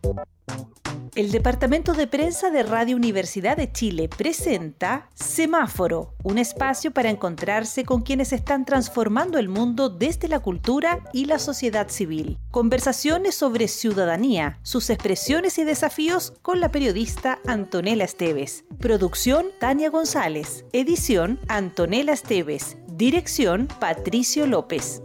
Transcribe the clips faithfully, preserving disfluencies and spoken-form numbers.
El Departamento de Prensa de Radio Universidad de Chile presenta Semáforo, un espacio para encontrarse con quienes están transformando el mundo desde la cultura y la sociedad civil. Conversaciones sobre ciudadanía, sus expresiones y desafíos con la periodista Antonella Esteves. Producción Tania González. Edición Antonella Esteves. Dirección Patricio López.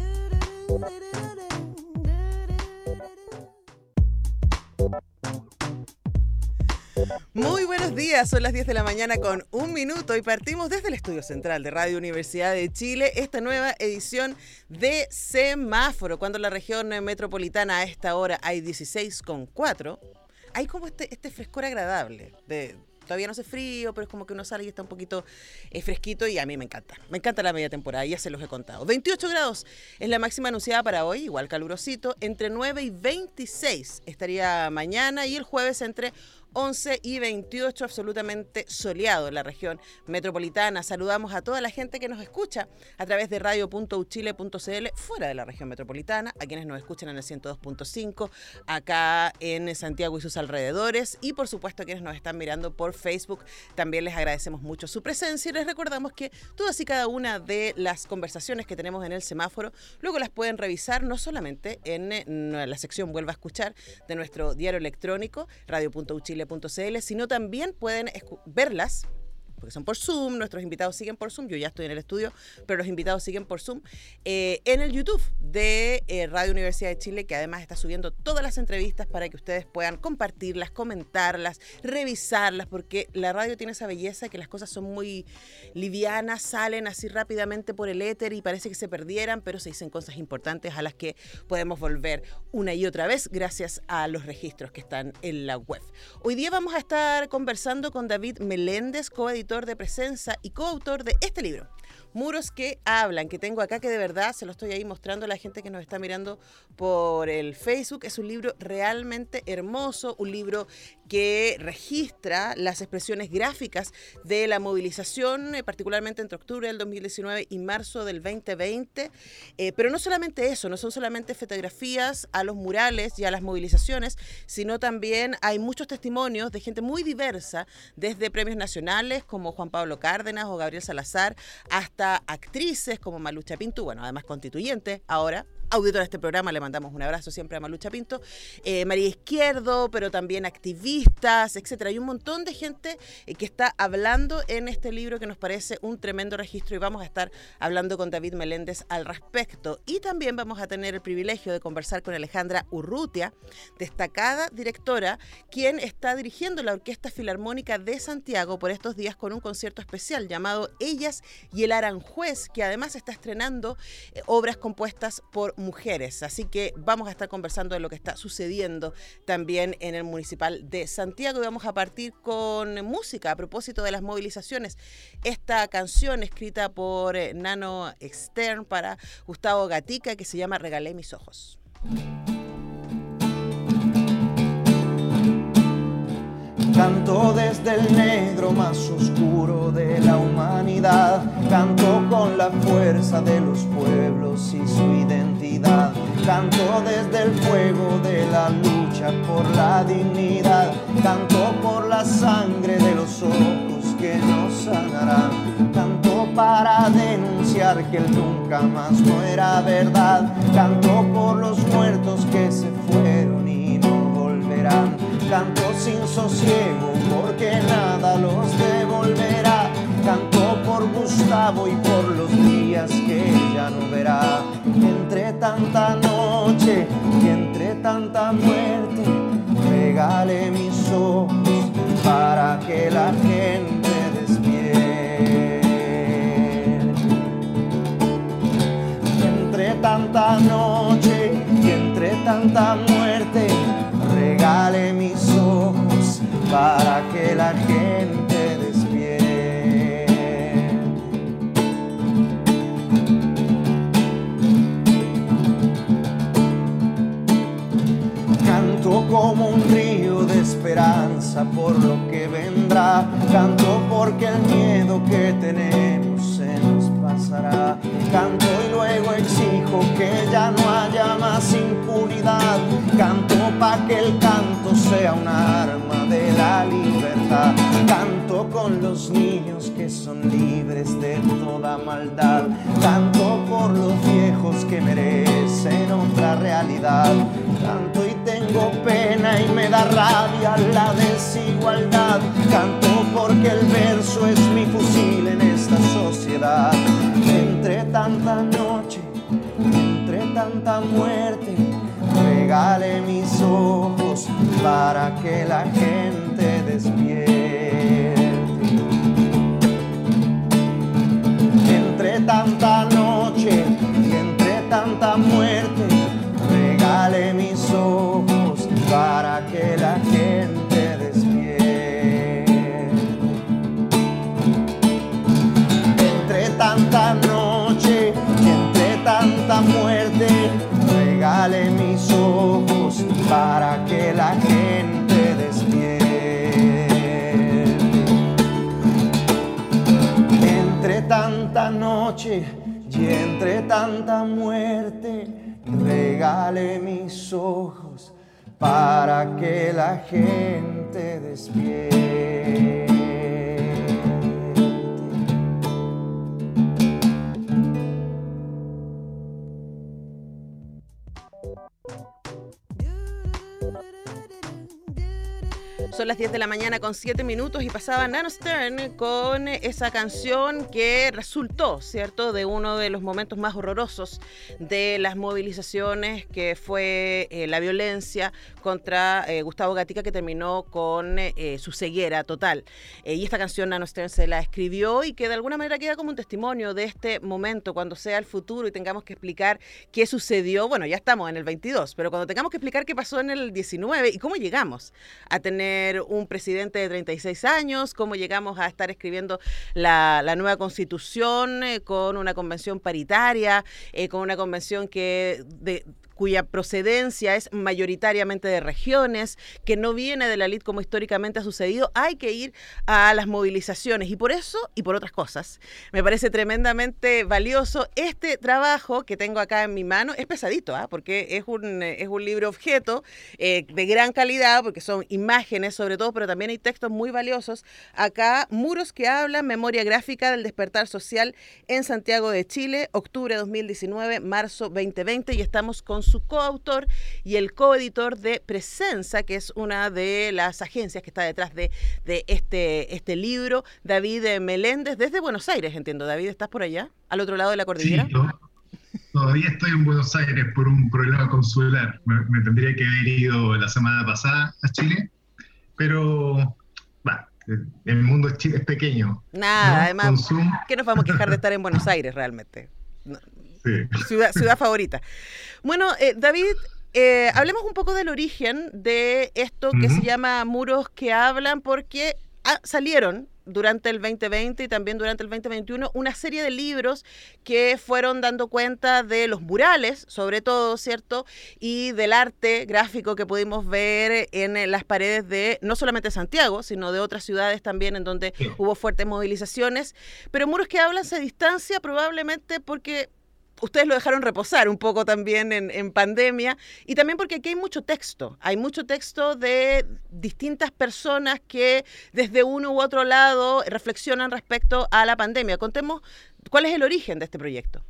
Muy buenos días, son las diez de la mañana con un minuto y partimos desde el estudio central de Radio Universidad de Chile esta nueva edición de Semáforo, cuando en la región metropolitana a esta hora hay dieciséis coma cuatro, hay como este, este frescor agradable de... Todavía no hace frío, pero es como que uno sale y está un poquito eh, fresquito y a mí me encanta. Me encanta la media temporada, ya se los he contado. veintiocho grados es la máxima anunciada para hoy, igual calurosito. Entre nueve y veintiséis estaría mañana y el jueves entre once y veintiocho, absolutamente soleado en la región metropolitana. Saludamos a toda la gente que nos escucha a través de radio punto u chile punto c l fuera de la región metropolitana, a quienes nos escuchan en el ciento dos punto cinco, acá en Santiago y sus alrededores, y por supuesto a quienes nos están mirando por Facebook. También les agradecemos mucho su presencia y les recordamos que todas y cada una de las conversaciones que tenemos en el semáforo luego las pueden revisar no solamente en la sección Vuelva a Escuchar de nuestro diario electrónico radio punto u chile punto c l, sino también pueden verlas, porque son por Zoom, nuestros invitados siguen por Zoom, yo ya estoy en el estudio, pero los invitados siguen por Zoom, eh, en el YouTube de eh, Radio Universidad de Chile, que además está subiendo todas las entrevistas para que ustedes puedan compartirlas, comentarlas, revisarlas, porque la radio tiene esa belleza que las cosas son muy livianas, salen así rápidamente por el éter y parece que se perdieran, pero se dicen cosas importantes a las que podemos volver una y otra vez gracias a los registros que están en la web. Hoy día vamos a estar conversando con David Meléndez, coeditor de Presenza y coautor de este libro, Muros que Hablan, que tengo acá, que de verdad se lo estoy ahí mostrando a la gente que nos está mirando por el Facebook. Es un libro realmente hermoso, un libro que registra las expresiones gráficas de la movilización, eh, particularmente entre octubre del dos mil diecinueve y marzo del veinte veinte, eh, pero no solamente eso, no son solamente fotografías a los murales y a las movilizaciones, sino también hay muchos testimonios de gente muy diversa, desde premios nacionales como Juan Pablo Cárdenas o Gabriel Salazar, hasta actrices como Malucha Pinto, bueno, además constituyente, ahora auditora de este programa, le mandamos un abrazo siempre a Malucha Pinto, eh, María Izquierdo, pero también activistas, etcétera. Hay un montón de gente eh, que está hablando en este libro que nos parece un tremendo registro y vamos a estar hablando con David Meléndez al respecto. Y también vamos a tener el privilegio de conversar con Alejandra Urrutia, destacada directora, quien está dirigiendo la Orquesta Filarmónica de Santiago por estos días con un concierto especial llamado Ellas y el Aranjuez, que además está estrenando eh, obras compuestas por mujeres, así que vamos a estar conversando de lo que está sucediendo también en el Municipal de Santiago y vamos a partir con música a propósito de las movilizaciones. Esta canción escrita por eh, Nano Extern para Gustavo Gatica, que se llama Regalé mis ojos. Canto desde el negro más oscuro de la humanidad, canto con la fuerza de los pueblos y su identidad, canto desde el fuego de la lucha por la dignidad, canto por la sangre de los ojos que nos sanarán, canto para denunciar que el nunca más no era verdad, canto por los muertos que se fueron y no volverán, canto sin sosiego porque nada los devolverá, canto por Gustavo y por los días que ya no verá. Entre tanta noche y entre tanta muerte, regale mis ojos para que la gente despierte. Entre tanta noche y entre tanta muerte, regale mis ojos para que la gente despierte. Canto como un río de esperanza por lo que vendrá, canto porque el miedo que tenemos se nos pasará, canto y luego exijo que ya no haya más impunidad, canto pa' que el canto sea un arma de la libertad. Canto con los niños que son libres de toda maldad. Canto por los viejos que merecen otra realidad. Canto y tengo pena y me da rabia la desigualdad. Canto porque el verso es mi fusil en esta sociedad. Entre tanta noche, entre tanta muerte, regale mis ojos para que la gente despierte. Entre tanta noche y entre tanta muerte, regale mis ojos para que la gente despierte. Entre tanta noche y entre tanta muerte, regale mis ojos para que la gente despierte. Entre tanta noche y entre tanta muerte, regale mis ojos para que la gente despierte. Son las diez de la mañana con siete minutos y pasaba Nano Stern con esa canción que resultó, ¿cierto?, de uno de los momentos más horrorosos de las movilizaciones, que fue eh, la violencia contra eh, Gustavo Gatica, que terminó con eh, su ceguera total. Eh, y esta canción Nano Stern se la escribió y que de alguna manera queda como un testimonio de este momento, cuando sea el futuro y tengamos que explicar qué sucedió. Bueno, ya estamos en el veintidós, pero cuando tengamos que explicar qué pasó en el diecinueve y cómo llegamos a tener un presidente de treinta y seis años, cómo llegamos a estar escribiendo la, la nueva constitución eh, con una convención paritaria, eh, con una convención que de, cuya procedencia es mayoritariamente de regiones, que no viene de la élite como históricamente ha sucedido. Hay que ir a las movilizaciones y por eso y por otras cosas me parece tremendamente valioso este trabajo que tengo acá en mi mano. Es pesadito, ¿eh? Porque es un, es un libro objeto eh, de gran calidad, porque son imágenes sobre todo, pero también hay textos muy valiosos. Acá, Muros que hablan, memoria gráfica del despertar social en Santiago de Chile, octubre de dos mil diecinueve, marzo veinte veinte, y estamos con su coautor y el coeditor de Presenza, que es una de las agencias que está detrás de, de este, este libro, David Meléndez, desde Buenos Aires, entiendo. David, ¿estás por allá, al otro lado de la cordillera? Sí, yo todavía estoy en Buenos Aires por un problema consular. Me, me tendría que haber ido la semana pasada a Chile, pero bah, el mundo es, Chile, es pequeño. Nada, ¿no? Además, Consum... ¿qué nos vamos a quejar de estar en Buenos Aires realmente? No. Sí. Ciudad, ciudad favorita. Bueno, eh, David, eh, hablemos un poco del origen de esto que uh-huh. se llama Muros que hablan, porque ah, salieron durante el veinte veinte y también durante el veinte veintiuno una serie de libros que fueron dando cuenta de los murales, sobre todo, ¿cierto?, y del arte gráfico que pudimos ver en las paredes de no solamente Santiago, sino de otras ciudades también en donde sí. hubo fuertes movilizaciones. Pero Muros que hablan se distancia probablemente porque ustedes lo dejaron reposar un poco también en, en pandemia, y también porque aquí hay mucho texto, hay mucho texto de distintas personas que desde uno u otro lado reflexionan respecto a la pandemia. Contemos cuál es el origen de este proyecto.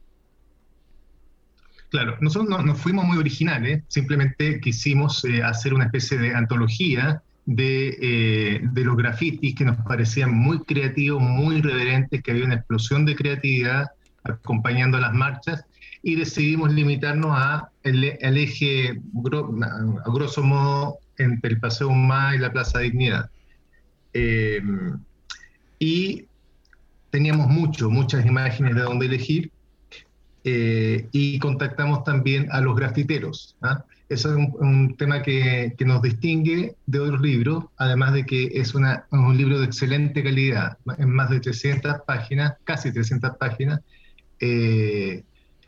Claro, nosotros no, no fuimos muy originales, simplemente quisimos eh, hacer una especie de antología de, eh, de los grafitis que nos parecían muy creativos, muy irreverentes, que había una explosión de creatividad acompañando las marchas, y decidimos limitarnos a el, el eje, gro, a grosso modo, entre el Paseo Humá y la Plaza Dignidad. Eh, y teníamos mucho, muchas imágenes de dónde elegir, eh, y contactamos también a los grafiteros, ¿ah? Eso es un, un tema que, que nos distingue de otros libros, además de que es una, un libro de excelente calidad, en más de trescientas páginas, casi trescientas páginas. Eh,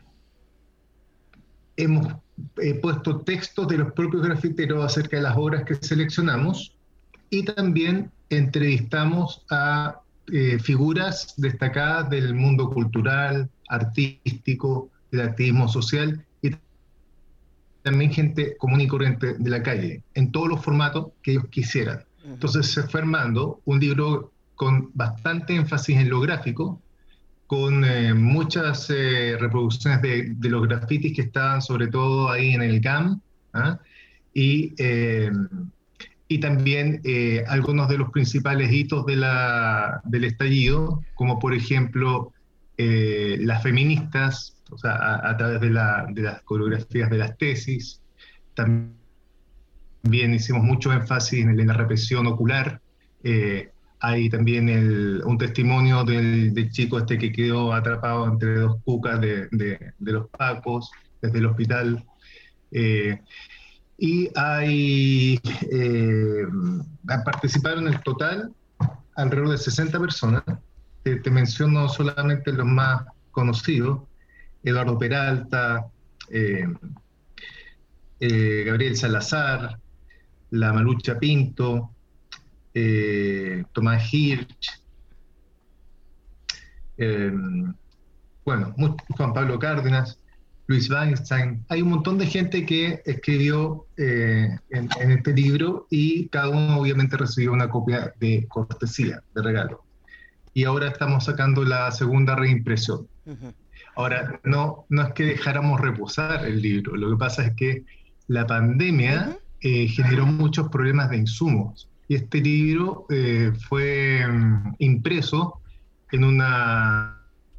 hemos eh, puesto textos de los propios grafiteros acerca de las obras que seleccionamos, y también entrevistamos a eh, figuras destacadas del mundo cultural, artístico, del activismo social, y también gente común y corriente de la calle, en todos los formatos que ellos quisieran. Entonces se fue armando un libro con bastante énfasis en lo gráfico, con eh, muchas eh, reproducciones de, de los grafitis que estaban sobre todo ahí en el G A M, ¿ah? y, eh, y también eh, algunos de los principales hitos de la, del estallido, como por ejemplo eh, las feministas, o sea, a, a través de, la, de las coreografías de las tesis. También hicimos mucho énfasis en la represión ocular. Eh, hay también el, un testimonio del, del chico este que quedó atrapado entre dos cucas de, de, de los pacos desde el hospital. Eh, y hay eh, participaron en total alrededor de sesenta personas. Te, te menciono solamente los más conocidos: Eduardo Peralta, eh, eh, Gabriel Salazar, la Malucha Pinto, eh, Tomás Hirsch, eh, bueno, Juan Pablo Cárdenas, Luis Weinstein. Hay un montón de gente que escribió eh, en, en este libro, y cada uno obviamente recibió una copia de cortesía, de regalo. Y ahora estamos sacando la segunda reimpresión. Uh-huh. Ahora, no, no es que dejáramos reposar el libro, lo que pasa es que la pandemia uh-huh. eh, generó muchos problemas de insumos, y este libro eh, fue um, impreso en una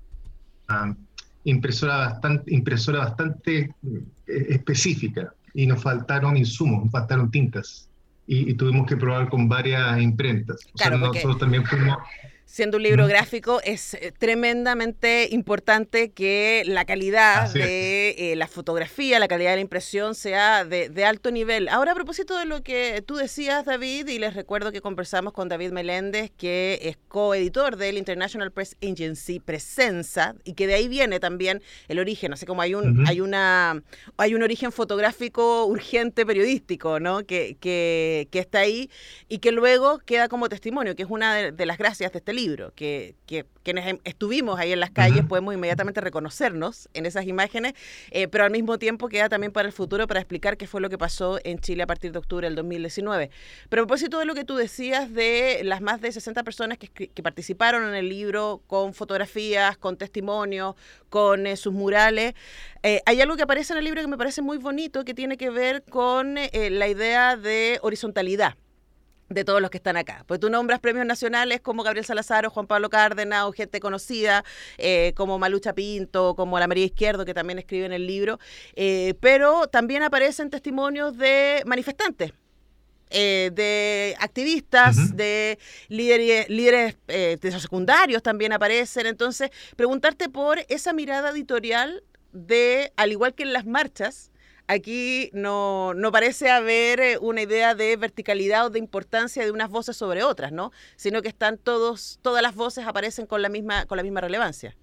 uh, impresora bastante, impresora bastante uh, específica, y nos faltaron insumos, nos faltaron tintas, y, y tuvimos que probar con varias imprentas. O claro, sea, nosotros también fuimos... Siendo un libro gráfico, es tremendamente importante que la calidad de eh, la fotografía, la calidad de la impresión sea de, de alto nivel. Ahora, a propósito de lo que tú decías, David, y les recuerdo que conversamos con David Meléndez, que es coeditor del International Press Agency Presenza, y que de ahí viene también el origen. Así como hay un, uh-huh. hay una, hay un origen fotográfico urgente periodístico, ¿no? Que, que, que está ahí y que luego queda como testimonio, que es una de, de las gracias de este libro, que, que quienes estuvimos ahí en las calles uh-huh. podemos inmediatamente reconocernos en esas imágenes, eh, pero al mismo tiempo queda también para el futuro para explicar qué fue lo que pasó en Chile a partir de octubre del dos mil diecinueve. Pero a propósito de lo que tú decías de las más de sesenta personas que, que participaron en el libro, con fotografías, con testimonios, con eh, sus murales, eh, hay algo que aparece en el libro que me parece muy bonito, que tiene que ver con eh, la idea de horizontalidad de todos los que están acá. Pues tú nombras premios nacionales como Gabriel Salazar o Juan Pablo Cárdenas, o gente conocida eh, como Malucha Pinto, como la María Izquierdo, que también escribe en el libro, eh, pero también aparecen testimonios de manifestantes, eh, de activistas, uh-huh. de líderes, líderes eh, de esos secundarios también aparecen. Entonces, preguntarte por esa mirada editorial de, al igual que en las marchas, aquí no, no parece haber una idea de verticalidad o de importancia de unas voces sobre otras, ¿no? Sino que están todos, todas las voces aparecen con la misma, con la misma relevancia.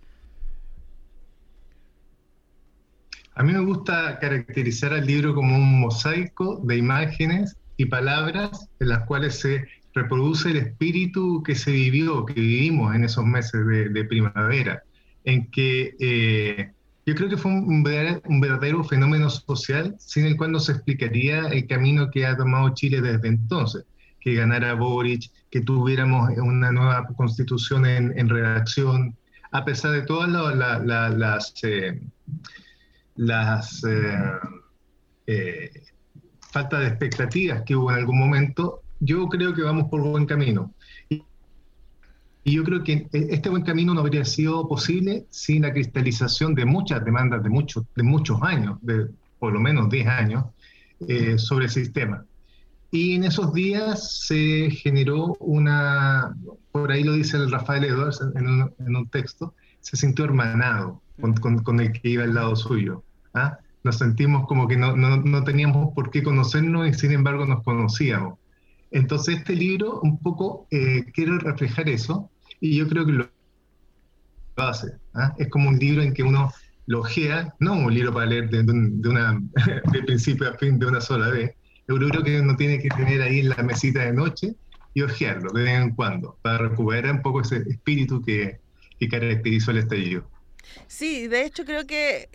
A mí me gusta caracterizar al libro como un mosaico de imágenes y palabras en las cuales se reproduce el espíritu que se vivió, que vivimos en esos meses de, de primavera, en que... Eh, Yo creo que fue un verdadero, un verdadero fenómeno social sin el cual no se explicaría el camino que ha tomado Chile desde entonces. Que ganara Boric, que tuviéramos una nueva constitución en, en redacción, a pesar de todas la, la, la, las, eh, las eh, eh, falta de expectativas que hubo en algún momento. Yo creo que vamos por buen camino. Y yo creo que este buen camino no habría sido posible sin la cristalización de muchas demandas de muchos, de muchos años, de por lo menos diez años, eh, sobre el sistema. Y en esos días se generó una, por ahí lo dice el Rafael Edwards en un, en un texto, se sintió hermanado con, con, con el que iba al lado suyo. ¿Ah? Nos sentimos como que no, no, no teníamos por qué conocernos y sin embargo nos conocíamos. Entonces este libro un poco eh, quiere reflejar eso, y yo creo que lo, lo hace. ¿eh? Es como un libro en que uno lo ojea, no un libro para leer de, de, de, una, de principio a fin de una sola vez, es un libro que uno tiene que tener ahí en la mesita de noche y ojearlo de vez en cuando, para recuperar un poco ese espíritu que, que caracterizó el estallido. Sí, de hecho creo que...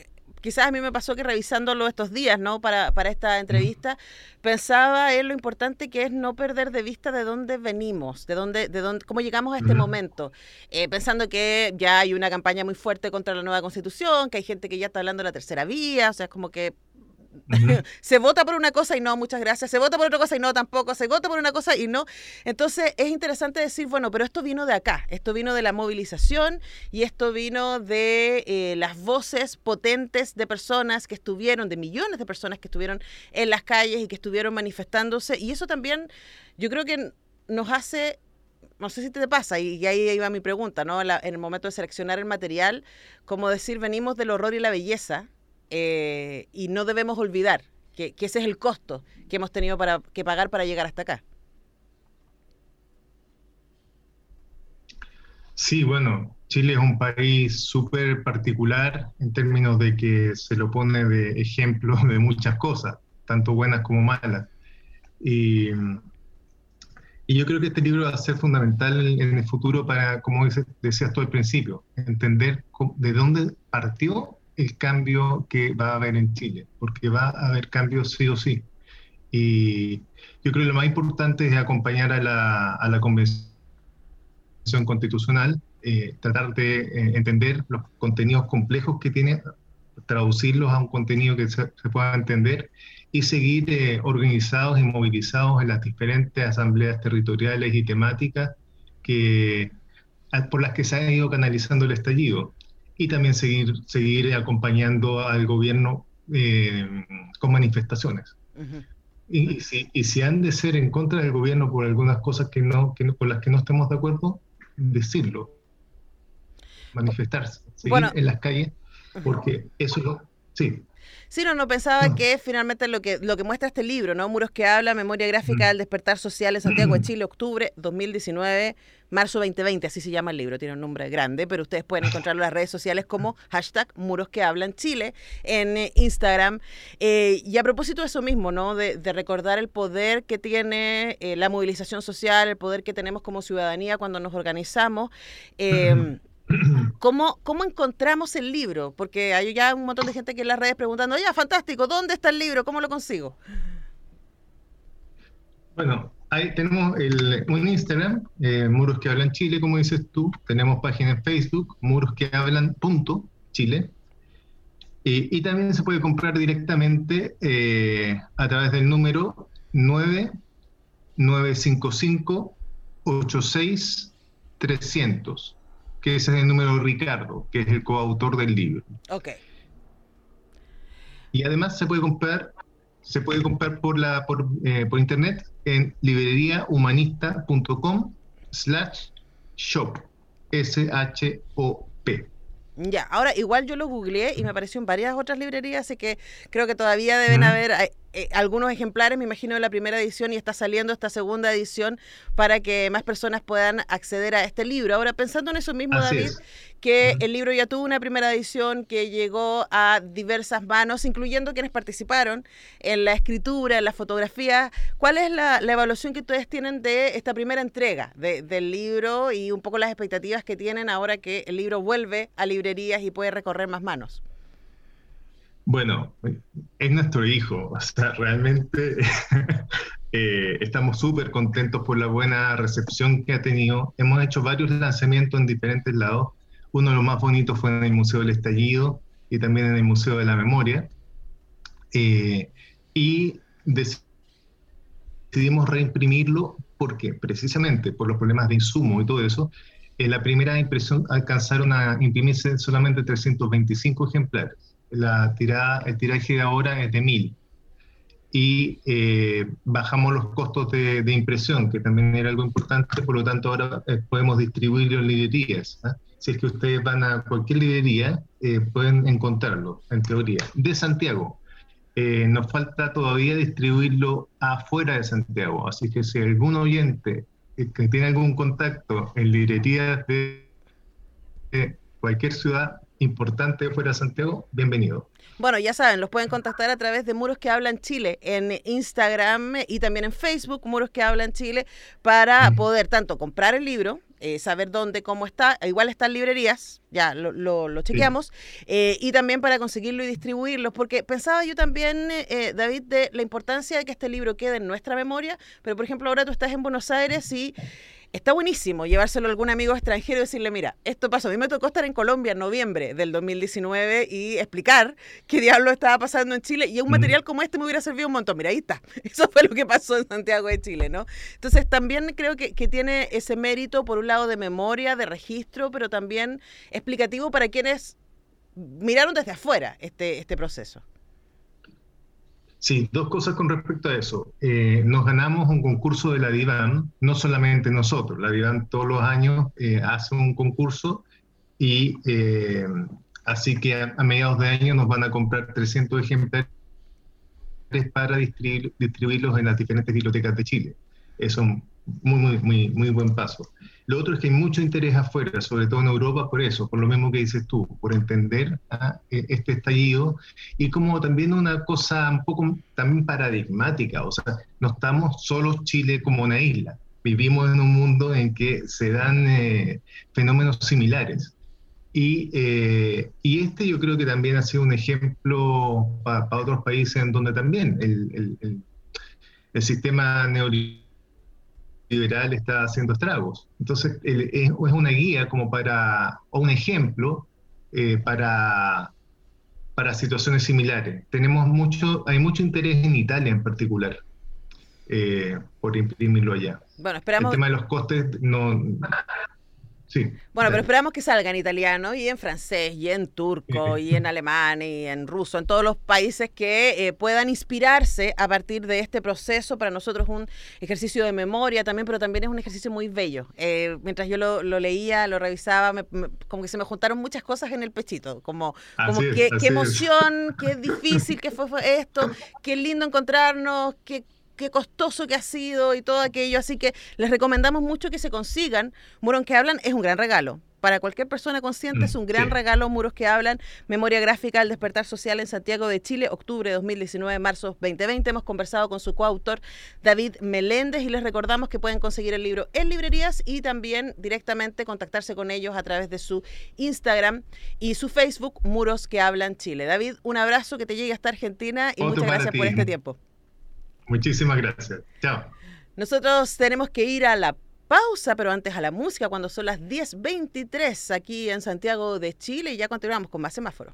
quizás a mí me pasó que revisándolo estos días, ¿no? Para, para esta entrevista, pensaba en lo importante que es no perder de vista de dónde venimos, de dónde, de dónde, cómo llegamos a este uh-huh. momento, eh, pensando que ya hay una campaña muy fuerte contra la nueva Constitución, que hay gente que ya está hablando de la tercera vía, o sea, es como que Uh-huh. se vota por una cosa y no, muchas gracias, se vota por otra cosa y no, tampoco, se vota por una cosa y no. Entonces es interesante decir, bueno, pero esto vino de acá, esto vino de la movilización y esto vino de eh, las voces potentes de personas que estuvieron, de millones de personas que estuvieron en las calles y que estuvieron manifestándose, y eso también yo creo que nos hace... No sé si te pasa, y ahí iba mi pregunta, ¿no? La, en el momento de seleccionar el material, como decir, venimos del horror y la belleza, Eh, y no debemos olvidar que, que ese es el costo que hemos tenido para, que pagar para llegar hasta acá. Sí, bueno, Chile es un país súper particular en términos de que se lo pone de ejemplo de muchas cosas, tanto buenas como malas. Y, y yo creo que este libro va a ser fundamental en, en el futuro para, como dices, decías tú al principio, entender cómo, de dónde partió el cambio que va a haber en Chile, porque va a haber cambios sí o sí. Y yo creo que lo más importante es acompañar a la, a la Convención Constitucional, eh, tratar de eh, entender los contenidos complejos que tiene, traducirlos a un contenido que se, se pueda entender y seguir eh, organizados y movilizados en las diferentes asambleas territoriales y temáticas que, por las que se ha ido canalizando el estallido. Y también seguir, seguir acompañando al gobierno eh, con manifestaciones. Uh-huh. Y, y, si, y si han de ser en contra del gobierno por algunas cosas que no, que no, con las que no estemos de acuerdo, decirlo, manifestarse, seguir bueno, en las calles, porque eso es lo... Sí. Sí, no, no pensaba que finalmente lo que lo que muestra este libro, ¿no? Muros que habla, memoria gráfica del despertar social en Santiago de Chile, octubre dos mil diecinueve, marzo veinte veinte, así se llama el libro, tiene un nombre grande, pero ustedes pueden encontrarlo en las redes sociales como hashtag Muros que Hablan Chile en eh, Instagram. Eh, y a propósito de eso mismo, ¿no? De, de recordar el poder que tiene eh, la movilización social, el poder que tenemos como ciudadanía cuando nos organizamos. Eh, ¿Cómo, ¿Cómo encontramos el libro? Porque hay ya un montón de gente que en las redes preguntando, ya, fantástico, ¿dónde está el libro? ¿Cómo lo consigo? Bueno, ahí tenemos el, un Instagram, eh, Muros que Hablan Chile, como dices tú. Tenemos página en Facebook, muros que hablan punto chile. Y, y también se puede comprar directamente eh, a través del número nueve nueve cinco cinco ocho seis trescientos. Que ese es el número de Ricardo, que es el coautor del libro. Ok. Y además se puede comprar, se puede comprar por la por, eh, por internet en libreriahumanista.com slash shop, S H O P. Ya, ahora igual yo lo googleé y me apareció en varias otras librerías, así que creo que todavía deben uh-huh. haber eh, eh, algunos ejemplares, me imagino, de la primera edición, y está saliendo esta segunda edición para que más personas puedan acceder a este libro. Ahora, pensando en eso mismo, Así David, es. que uh-huh. el libro ya tuvo una primera edición que llegó a diversas manos, incluyendo quienes participaron en la escritura, en la fotografía. ¿Cuál es la, la evaluación que ustedes tienen de esta primera entrega de, del libro y un poco las expectativas que tienen ahora que el libro vuelve a librerías y puede recorrer más manos? Bueno, es nuestro hijo, o sea, realmente eh, estamos súper contentos por la buena recepción que ha tenido. Hemos hecho varios lanzamientos en diferentes lados. Uno de los más bonitos fue en el Museo del Estallido y también en el Museo de la Memoria. Eh, y decidimos reimprimirlo porque, precisamente por los problemas de insumo y todo eso, en la primera impresión alcanzaron a imprimirse solamente trescientos veinticinco ejemplares. La tirada, el tiraje de ahora es de mil. Y eh, bajamos los costos de, de impresión, que también era algo importante, por lo tanto ahora eh, podemos distribuirlo en librerías, ¿eh? Si es que ustedes van a cualquier librería, eh, pueden encontrarlo, en teoría. De Santiago, eh, nos falta todavía distribuirlo afuera de Santiago, así que si algún oyente eh, que tiene algún contacto en librerías de, de cualquier ciudad importante fuera de Santiago, bienvenido. Bueno, ya saben, los pueden contactar a través de Muros que Hablan Chile en Instagram y también en Facebook, Muros que Hablan Chile, para uh-huh. poder tanto comprar el libro, eh, saber dónde, cómo está. Igual está en librerías, ya lo, lo, lo chequeamos. Sí. Eh, y también para conseguirlo y distribuirlo, porque pensaba yo también, eh, David, de la importancia de que este libro quede en nuestra memoria, pero por ejemplo ahora tú estás en Buenos Aires y está buenísimo llevárselo a algún amigo extranjero y decirle, mira, esto pasó. A mí me tocó estar en Colombia en noviembre del dos mil diecinueve y explicar qué diablo estaba pasando en Chile, y un material como este me hubiera servido un montón. Mira, ahí está. Eso fue lo que pasó en Santiago de Chile, ¿no? Entonces también creo que, que tiene ese mérito, por un lado, de memoria, de registro, pero también explicativo para quienes miraron desde afuera este, este proceso. Sí, dos cosas con respecto a eso. Eh, nos ganamos un concurso de la DIVAN, no solamente nosotros, la DIVAN todos los años eh, hace un concurso y eh, así que a, a mediados de año nos van a comprar trescientos ejemplares para distribuir, distribuirlos en las diferentes bibliotecas de Chile. Eso es un muy, muy, muy, muy buen paso. Lo otro es que hay mucho interés afuera, sobre todo en Europa, por eso, por lo mismo que dices tú, por entender ¿ah? este estallido, y como también una cosa un poco también paradigmática, o sea, no estamos solos Chile como una isla, vivimos en un mundo en que se dan eh, fenómenos similares. Y, eh, y este yo creo que también ha sido un ejemplo para pa otros países en donde también el, el, el, el sistema neoliberal liberal está haciendo estragos. Entonces el, es, es una guía como para, o un ejemplo eh, para, para situaciones similares. Tenemos mucho, hay mucho interés en Italia en particular eh, por imprimirlo allá. Bueno, esperamos... El tema de los costes no... Sí, bueno, pero esperamos que salga en italiano y en francés y en turco y en alemán y en ruso, en todos los países que eh, puedan inspirarse a partir de este proceso. Para nosotros es un ejercicio de memoria también, pero también es un ejercicio muy bello. Eh, mientras yo lo, lo leía, lo revisaba, me, me, como que se me juntaron muchas cosas en el pechito, como, como es, qué, qué es. emoción, qué difícil que fue, fue esto, qué lindo encontrarnos, qué qué costoso que ha sido y todo aquello, así que les recomendamos mucho que se consigan. Muros que Hablan es un gran regalo. Para cualquier persona consciente mm, es un gran sí. regalo. Muros que Hablan, Memoria Gráfica al Despertar Social en Santiago de Chile, octubre de dos mil diecinueve, marzo veinte veinte. Hemos conversado con su coautor David Meléndez y les recordamos que pueden conseguir el libro en librerías y también directamente contactarse con ellos a través de su Instagram y su Facebook, Muros que Hablan Chile. David, un abrazo, que te llegue hasta Argentina y Otro muchas gracias ti. por este tiempo. Muchísimas gracias. Chao. Nosotros tenemos que ir a la pausa, pero antes a la música, cuando son las diez veintitrés aquí en Santiago de Chile, y ya continuamos con más Semáforo.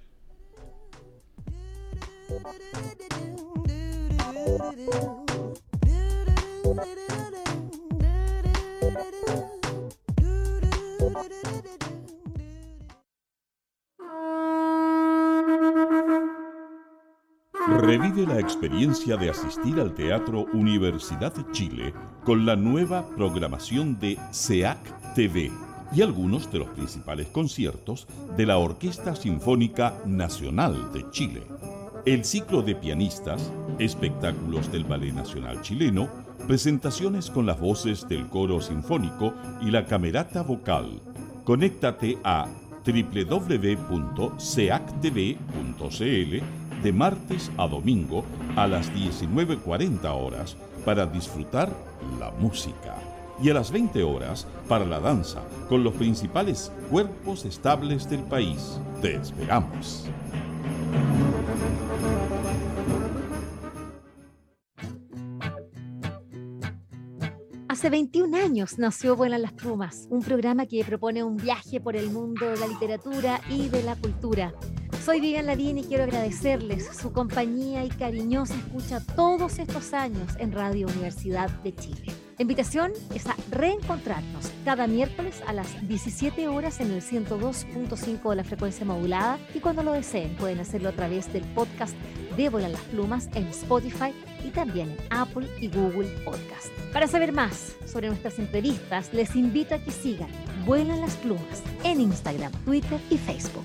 Revive la experiencia de asistir al Teatro Universidad de Chile con la nueva programación de S E A C T V y algunos de los principales conciertos de la Orquesta Sinfónica Nacional de Chile. El ciclo de pianistas, espectáculos del Ballet Nacional Chileno, presentaciones con las voces del Coro Sinfónico y la Camerata Vocal. Conéctate a doble u doble u doble u punto c e a c t v punto c l de martes a domingo a las diecinueve cuarenta horas para disfrutar la música y a las veinte horas para la danza con los principales cuerpos estables del país. Te esperamos. Hace veintiún años nació Vuelan las Plumas, un programa que propone un viaje por el mundo de la literatura y de la cultura. Soy Vivian Lavín y quiero agradecerles su compañía y cariñosa escucha todos estos años en Radio Universidad de Chile. La invitación es a reencontrarnos cada miércoles a las diecisiete horas en el ciento dos punto cinco de la frecuencia modulada, y cuando lo deseen pueden hacerlo a través del podcast de Vuelan las Plumas en Spotify y también en Apple y Google Podcast. Para saber más sobre nuestras entrevistas, les invito a que sigan Vuelan las Plumas en Instagram, Twitter y Facebook.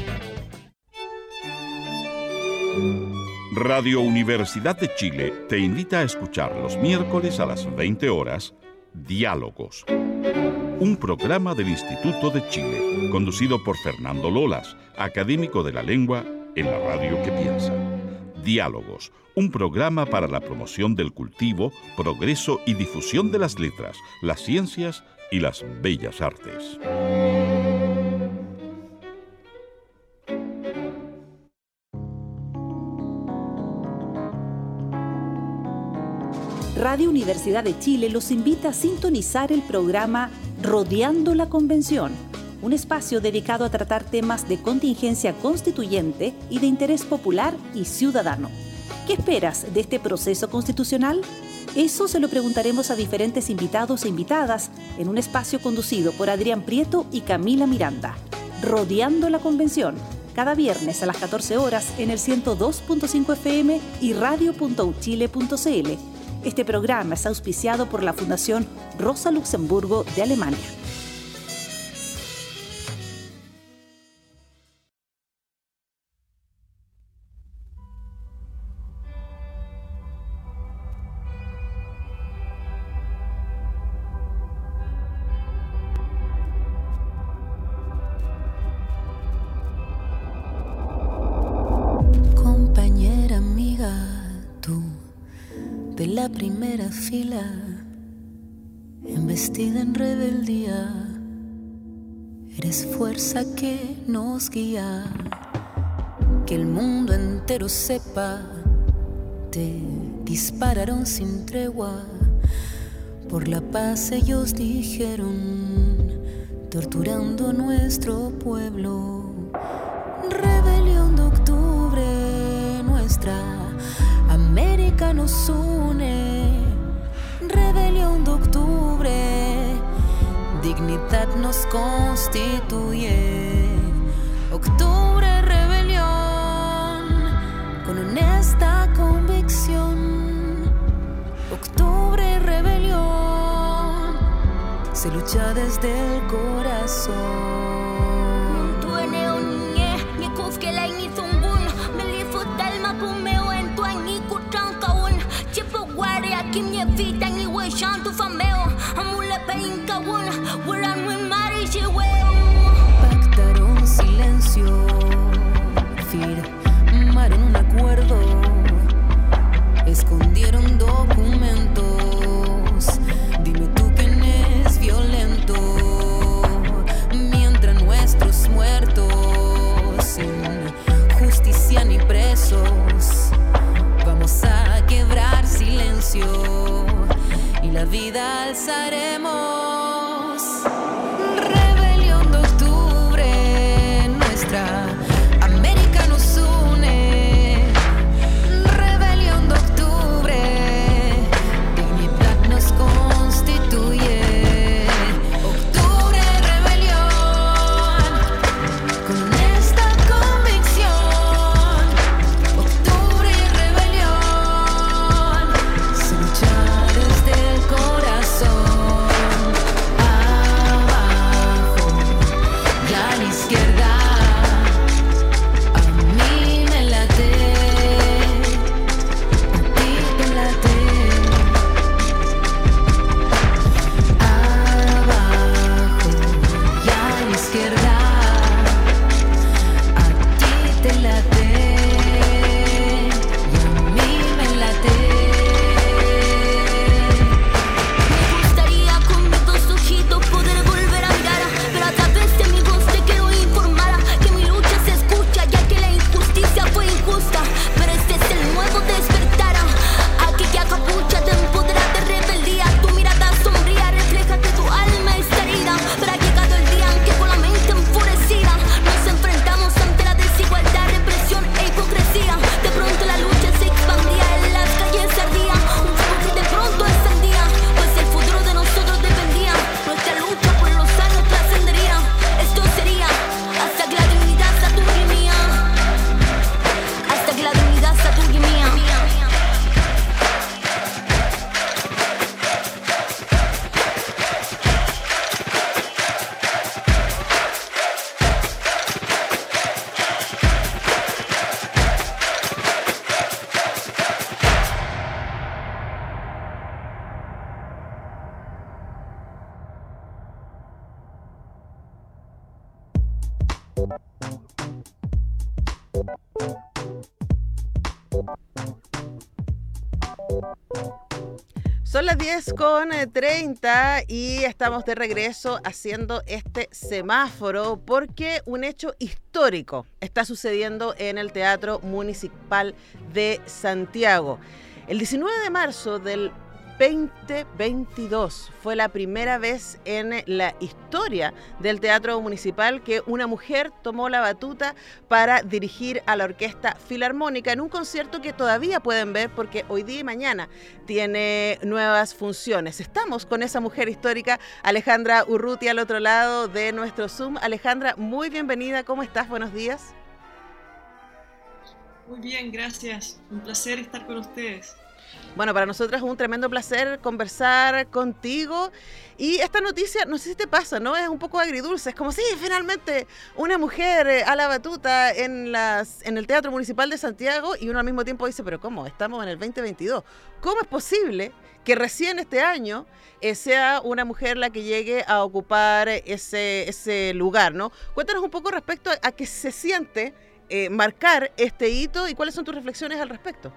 Radio Universidad de Chile te invita a escuchar los miércoles a las veinte horas Diálogos, un programa del Instituto de Chile, conducido por Fernando Lolas, académico de la lengua en la radio que piensa. Diálogos, un programa para la promoción del cultivo, progreso y difusión de las letras, las ciencias y las bellas artes. Radio Universidad de Chile los invita a sintonizar el programa Rodeando la Convención, un espacio dedicado a tratar temas de contingencia constituyente y de interés popular y ciudadano. ¿Qué esperas de este proceso constitucional? Eso se lo preguntaremos a diferentes invitados e invitadas en un espacio conducido por Adrián Prieto y Camila Miranda. Rodeando la Convención, cada viernes a las catorce horas en el ciento dos punto cinco F M y radio punto u chile punto c l. Este programa es auspiciado por la Fundación Rosa Luxemburgo de Alemania. Compañera, amiga, tú de la primera fila, embestida en rebeldía, eres fuerza que nos guía, que el mundo entero sepa, te dispararon sin tregua, por la paz ellos dijeron, torturando a nuestro pueblo. Rebelión de octubre, nuestra América nos une. Rebelión de octubre, dignidad nos constituye. Octubre, rebelión, con honesta convicción. Octubre, rebelión, se lucha desde el corazón. Kimye vita ni we shantu fameo amule peinka wona weran we mari cheweo. Pactaron silencio, firmaron un acuerdo, escondieron documentos. Dime tú quién es violento, mientras nuestros muertos sin justicia ni presos. Vamos a quebrar silencio y la vida alzaremos. Rebelión de octubre, nuestra América nos une. Rebelión de octubre, dignidad nos constituye. Octubre, rebelión, con esta convicción. Octubre, rebelión, se lucha desde el corazón. Avanzar, Son las diez con treinta y estamos de regreso haciendo este semáforo porque un hecho histórico está sucediendo en el Teatro Municipal de Santiago. El diecinueve de marzo del veinte veintidós fue la primera vez en la historia del Teatro Municipal que una mujer tomó la batuta para dirigir a la Orquesta Filarmónica en un concierto que todavía pueden ver porque hoy día y mañana tiene nuevas funciones. Estamos con esa mujer histórica, Alejandra Urrutia, al otro lado de nuestro Zoom. Alejandra, muy bienvenida. ¿Cómo estás? Buenos días. Muy bien, gracias. Un placer estar con ustedes. Bueno, para nosotros es un tremendo placer conversar contigo y esta noticia, no sé si te pasa, ¿no? Es un poco agridulce, es como, sí, finalmente una mujer eh, a la batuta en, las, en el Teatro Municipal de Santiago y uno al mismo tiempo dice, pero ¿cómo? Estamos en el veinte veintidós. ¿Cómo es posible que recién este año eh, sea una mujer la que llegue a ocupar ese, ese lugar, ¿no? Cuéntanos un poco respecto a, a qué se siente eh, marcar este hito y cuáles son tus reflexiones al respecto.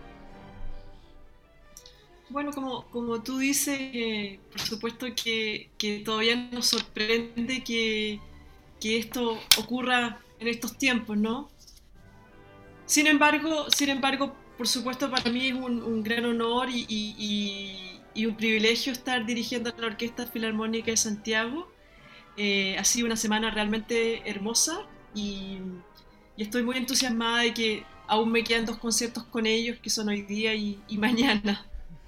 Bueno, como, como tú dices, eh, por supuesto que, que todavía nos sorprende que, que esto ocurra en estos tiempos, ¿no? Sin embargo, sin embargo, por supuesto para mí es un, un gran honor y, y, y, y un privilegio estar dirigiendo la Orquesta Filarmónica de Santiago. Eh, ha sido una semana realmente hermosa y, y estoy muy entusiasmada de que aún me quedan dos conciertos con ellos, que son hoy día y, y mañana.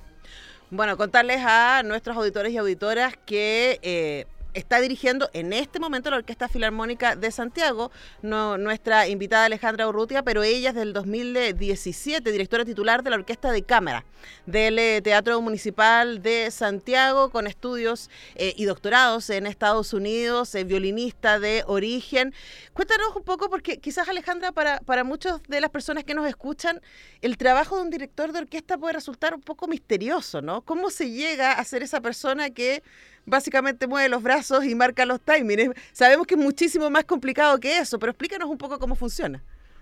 Bueno, contarles a nuestros auditores y auditoras que eh, está dirigiendo en este momento la Orquesta Filarmónica de Santiago, no, nuestra invitada Alejandra Urrutia, pero ella es del dos mil diecisiete, directora titular de la Orquesta de Cámara del eh, Teatro Municipal de Santiago, con estudios eh, y doctorados en Estados Unidos, eh, violinista de origen. Cuéntanos un poco, porque quizás, Alejandra, para, para muchas de las personas que nos escuchan, el trabajo de un director de orquesta puede resultar un poco misterioso, ¿no? ¿Cómo se llega a ser esa persona que básicamente mueve los brazos y marca los timings? Sabemos que es muchísimo más complicado que eso, pero explícanos un poco cómo funciona.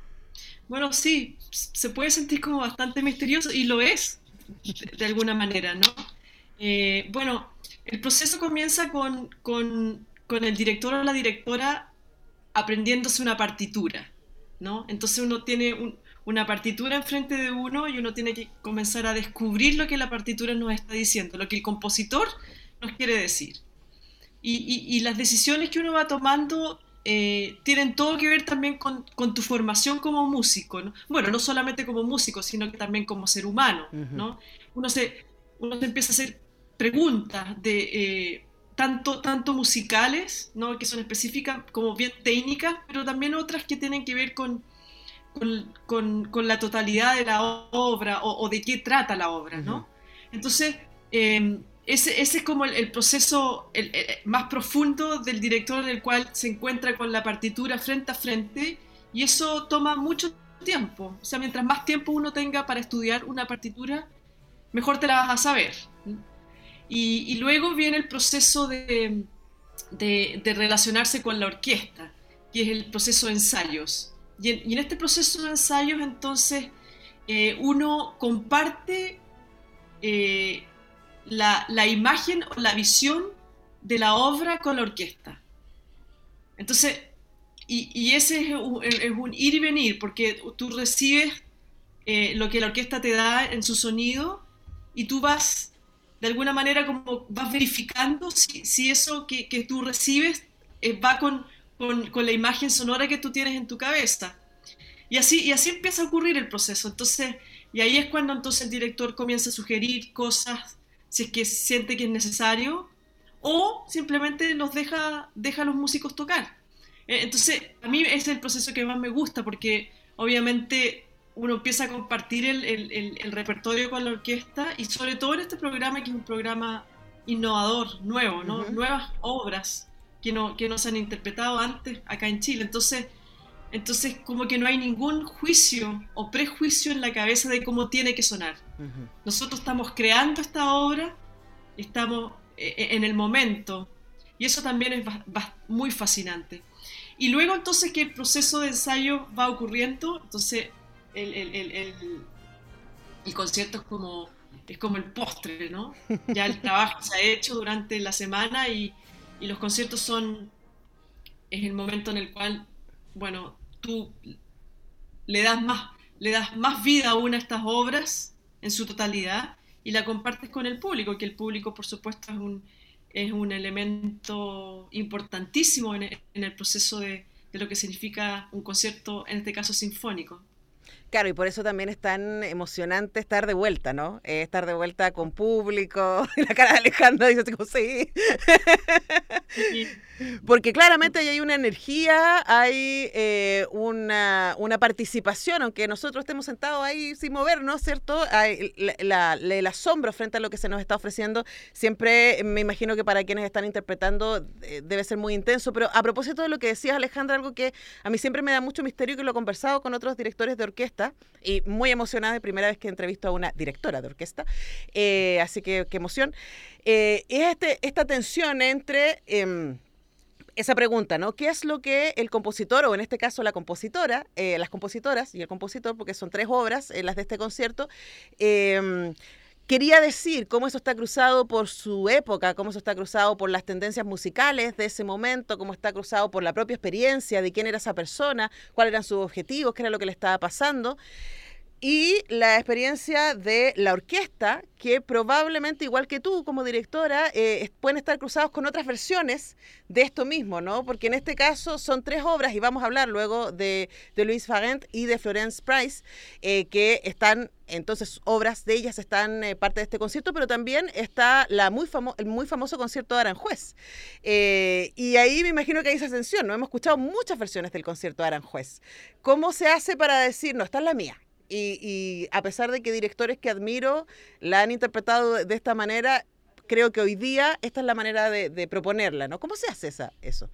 Bueno, sí, se puede sentir como bastante misterioso y lo es, de, de alguna manera, ¿no? Eh, bueno, el proceso comienza con, con, con el director o la directora aprendiéndose una partitura, ¿no? Entonces uno tiene un, una partitura enfrente de uno y uno tiene que comenzar a descubrir lo que la partitura nos está diciendo, lo que el compositor nos quiere decir. Y, y, y las decisiones que uno va tomando eh, tienen todo que ver también con, con tu formación como músico, ¿no? Bueno, no solamente como músico, sino que también como ser humano, ¿no? Uno se, uno se empieza a hacer preguntas de... Eh, Tanto, tanto musicales, ¿no? Que son específicas, como bien técnicas, pero también otras que tienen que ver con, con, con, con la totalidad de la obra o, o de qué trata la obra, ¿no? Uh-huh. Entonces, eh, ese, ese es como el, el proceso el, el más profundo del director, en el cual se encuentra con la partitura frente a frente, y eso toma mucho tiempo. O sea, mientras más tiempo uno tenga para estudiar una partitura, mejor te la vas a saber, ¿no? Y, y luego viene el proceso de, de, de relacionarse con la orquesta, que es el proceso de ensayos. Y en, y en este proceso de ensayos, entonces, eh, uno comparte eh, la, la imagen o la visión de la obra con la orquesta. Entonces, y, y ese es un, es un ir y venir, porque tú recibes eh, lo que la orquesta te da en su sonido y tú vas... de alguna manera como vas verificando si, si eso que, que tú recibes eh, va con, con, con la imagen sonora que tú tienes en tu cabeza. Y así, y así empieza a ocurrir el proceso. Entonces, y ahí es cuando entonces el director comienza a sugerir cosas si es que siente que es necesario, o simplemente los deja, deja a los músicos tocar. Eh, entonces, a mí ese es el proceso que más me gusta, porque obviamente... uno empieza a compartir el, el, el, el repertorio con la orquesta, y sobre todo en este programa, que es un programa innovador, nuevo, ¿no? Uh-huh. Nuevas obras que no, que no se han interpretado antes acá en Chile. Entonces, entonces como que no hay ningún juicio o prejuicio en la cabeza de cómo tiene que sonar. Uh-huh. Nosotros estamos creando esta obra, estamos en el momento, y eso también es va, va muy fascinante. Y luego entonces que el proceso de ensayo va ocurriendo, entonces... El, el, el, el, el concierto es como es como el postre, ¿no? Ya el trabajo se ha hecho durante la semana y, y los conciertos son, es el momento en el cual, bueno, tú le das más, le das más vida aún a estas obras en su totalidad y la compartes con el público, que el público, por supuesto, es un, es un elemento importantísimo en el, en el proceso de, de lo que significa un concierto, en este caso sinfónico. Claro, y por eso también es tan emocionante estar de vuelta, ¿no? Eh, estar de vuelta con público. La cara de Alejandra dice así como, sí. Sí. Porque claramente ahí hay una energía, hay eh, una, una participación, aunque nosotros estemos sentados ahí sin movernos, ¿cierto? Hay la, la, la, el asombro frente a lo que se nos está ofreciendo, siempre me imagino que para quienes están interpretando eh, debe ser muy intenso. Pero a propósito de lo que decías, Alejandra, algo que a mí siempre me da mucho misterio, que lo he conversado con otros directores de orquesta, y muy emocionada, de primera vez que entrevisto a una directora de orquesta, eh, así que qué emoción, eh, es este, esta tensión entre... Eh, esa pregunta, ¿no? ¿Qué es lo que el compositor, o en este caso la compositora, eh, las compositoras y el compositor, porque son tres obras, eh, las de este concierto, eh, quería decir? ¿Cómo eso está cruzado por su época? ¿Cómo eso está cruzado por las tendencias musicales de ese momento? ¿Cómo está cruzado por la propia experiencia de quién era esa persona? ¿Cuáles eran sus objetivos? ¿Qué era lo que le estaba pasando? Y la experiencia de la orquesta, que probablemente, igual que tú como directora, eh, pueden estar cruzados con otras versiones de esto mismo, ¿no? Porque en este caso son tres obras, y vamos a hablar luego de, de Louise Farrent y de Florence Price, eh, que están, entonces, obras de ellas están eh, parte de este concierto, pero también está la muy famo el muy famoso concierto de Aranjuez. Eh, y ahí me imagino que hay esa tensión, ¿no? Hemos escuchado muchas versiones del concierto de Aranjuez. ¿Cómo se hace para decir, no, esta es la mía? Y, y a pesar de que directores que admiro la han interpretado de, de esta manera, creo que hoy día esta es la manera de, de proponerla, ¿no? ¿Cómo se hace esa, eso?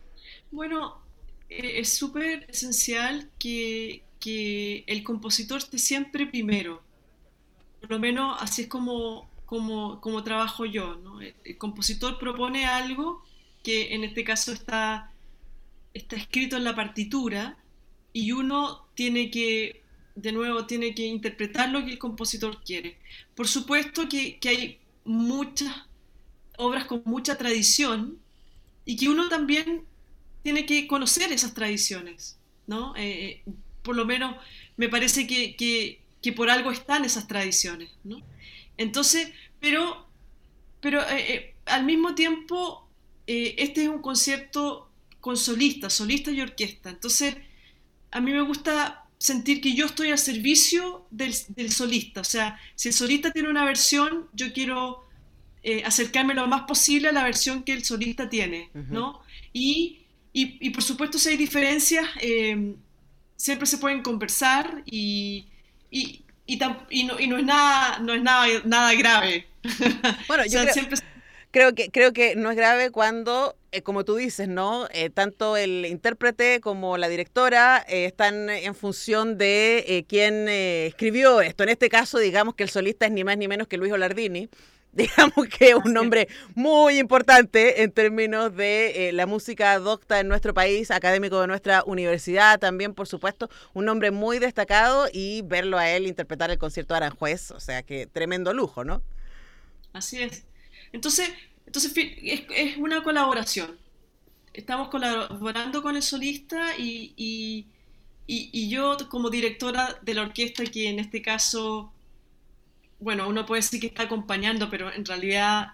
Bueno, eh, es súper esencial que, que el compositor esté siempre primero. Por lo menos así es como, como, como trabajo yo, ¿no? El, el compositor propone algo que en este caso está, está escrito en la partitura, y uno tiene que... de nuevo, tiene que interpretar lo que el compositor quiere. Por supuesto que, que hay muchas obras con mucha tradición y que uno también tiene que conocer esas tradiciones, ¿no? Eh, por lo menos me parece que, que, que por algo están esas tradiciones, ¿no? Entonces, pero, pero eh, eh, al mismo tiempo, eh, este es un concierto con solistas, solista y orquesta. Entonces, a mí me gusta sentir que yo estoy al servicio del, del solista. O sea, si el solista tiene una versión, yo quiero eh, acercarme lo más posible a la versión que el solista tiene, ¿no? Uh-huh. Y, y, y por supuesto, si hay diferencias, eh, siempre se pueden conversar y, y, y, y, no, y no es nada, no es nada, nada grave. Bueno, yo o sea, creo... siempre... Creo que, creo que no es grave cuando, eh, como tú dices, ¿no? Eh, tanto el intérprete como la directora eh, están en función de eh, quién eh, escribió esto. En este caso, digamos que el solista es ni más ni menos que Luis Olardini. Digamos que es un nombre muy importante en términos de eh, la música docta en nuestro país, académico de nuestra universidad también, por supuesto, un nombre muy destacado, y verlo a él interpretar el concierto de Aranjuez, o sea que tremendo lujo, ¿no? Así es. Entonces, entonces es, es una colaboración. Estamos colaborando con el solista y, y, y, y yo como directora de la orquesta, que en este caso, bueno, uno puede decir que está acompañando, pero en realidad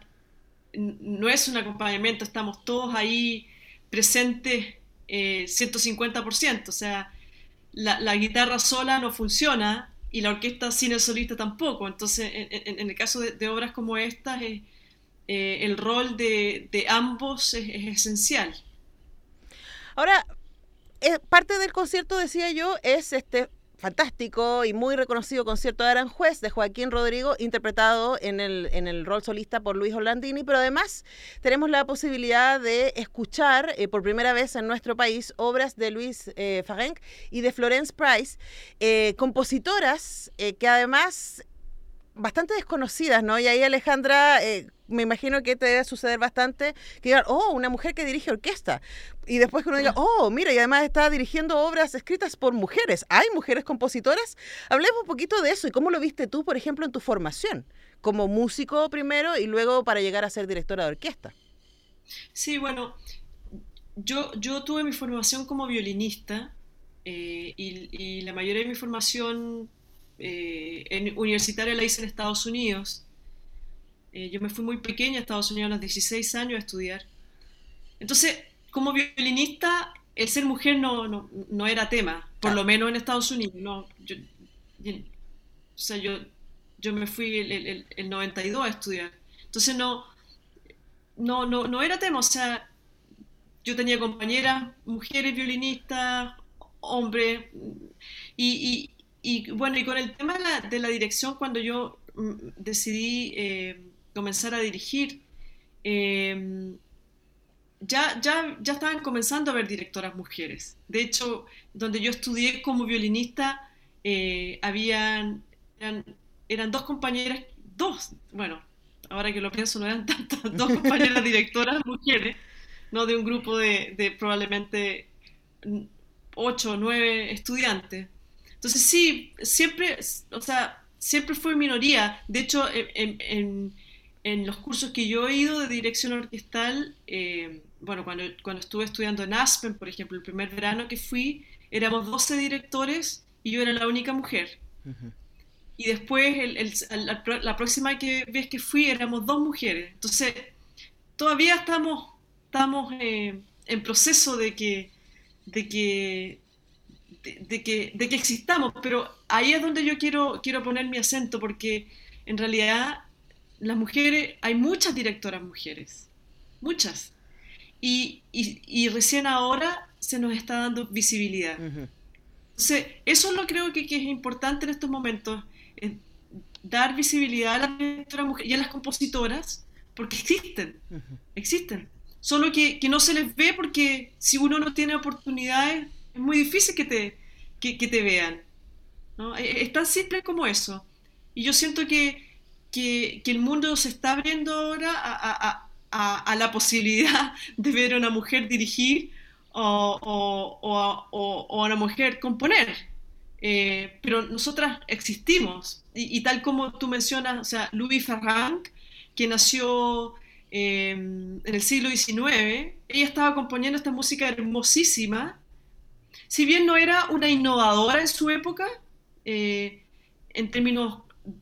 no es un acompañamiento, estamos todos ahí presentes eh, ciento cincuenta por ciento. O sea, la, la guitarra sola no funciona y la orquesta sin el solista tampoco. Entonces, en, en, en el caso de, de obras como estas, es... Eh, el rol de, de ambos es, es esencial. Ahora, eh, parte del concierto, decía yo, es este fantástico y muy reconocido concierto de Aranjuez de Joaquín Rodrigo, interpretado en el, en el rol solista por Luis Olardini, pero además tenemos la posibilidad de escuchar eh, por primera vez en nuestro país obras de Louise eh, Farrent y de Florence Price, eh, compositoras eh, que además... bastante desconocidas, ¿no? Y ahí, Alejandra, eh, me imagino que te debe suceder bastante que digan, oh, una mujer que dirige orquesta. Y después que uno diga, oh, mira, y además está dirigiendo obras escritas por mujeres. ¿Hay mujeres compositoras? Hablemos un poquito de eso y cómo lo viste tú, por ejemplo, en tu formación, como músico primero y luego para llegar a ser directora de orquesta. Sí, bueno, yo, yo tuve mi formación como violinista eh, y, y la mayoría de mi formación eh, en, universitaria la hice en Estados Unidos. Eh, yo me fui muy pequeña a Estados Unidos a los dieciséis años a estudiar. Entonces, como violinista, el ser mujer no, no, no era tema, por lo menos en Estados Unidos. No, yo, yo, o sea, yo, yo me fui el, el, el noventa y dos a estudiar. Entonces, no, no, no, no era tema. O sea, yo tenía compañeras, mujeres violinistas, hombres. Y, y, y bueno, y con el tema de la, de la dirección, cuando yo mm, decidí... Eh, comenzar a dirigir, eh, ya, ya, ya estaban comenzando a haber directoras mujeres. De hecho, donde yo estudié como violinista, eh, habían, eran, eran dos compañeras, dos, bueno, ahora que lo pienso no eran tantas, dos compañeras directoras mujeres, ¿no? De un grupo de, de probablemente ocho o nueve estudiantes. Entonces sí, siempre, o sea, siempre fue minoría. De hecho, en, en En los cursos que yo he ido de dirección orquestal, eh, bueno, cuando, cuando estuve estudiando en Aspen, por ejemplo, el primer verano que fui, éramos doce directores y yo era la única mujer. Uh-huh. Y después, el, el, la, la próxima que, vez que fui, éramos dos mujeres. Entonces, todavía estamos, estamos eh, en proceso de que, de que, de, de, que, de que existamos, pero ahí es donde yo quiero, quiero poner mi acento, porque en realidad... las mujeres, hay muchas directoras mujeres, muchas, y, y, y recién ahora se nos está dando visibilidad. Uh-huh. Entonces, eso es lo creo que, que es importante en estos momentos, es dar visibilidad a las directoras mujeres y a las compositoras, porque existen, uh-huh. existen, solo que, que no se les ve porque si uno no tiene oportunidades, es muy difícil que te, que, que te vean, ¿no? Es tan simple como eso, y yo siento que Que, que el mundo se está abriendo ahora a, a, a, a la posibilidad de ver a una mujer dirigir o, o, o, o, o a una mujer componer. Eh, pero nosotras existimos. Y, y tal como tú mencionas, o sea, Louise Farrenc, que nació eh, en el siglo diecinueve, ella estaba componiendo esta música hermosísima. Si bien no era una innovadora en su época, eh, en términos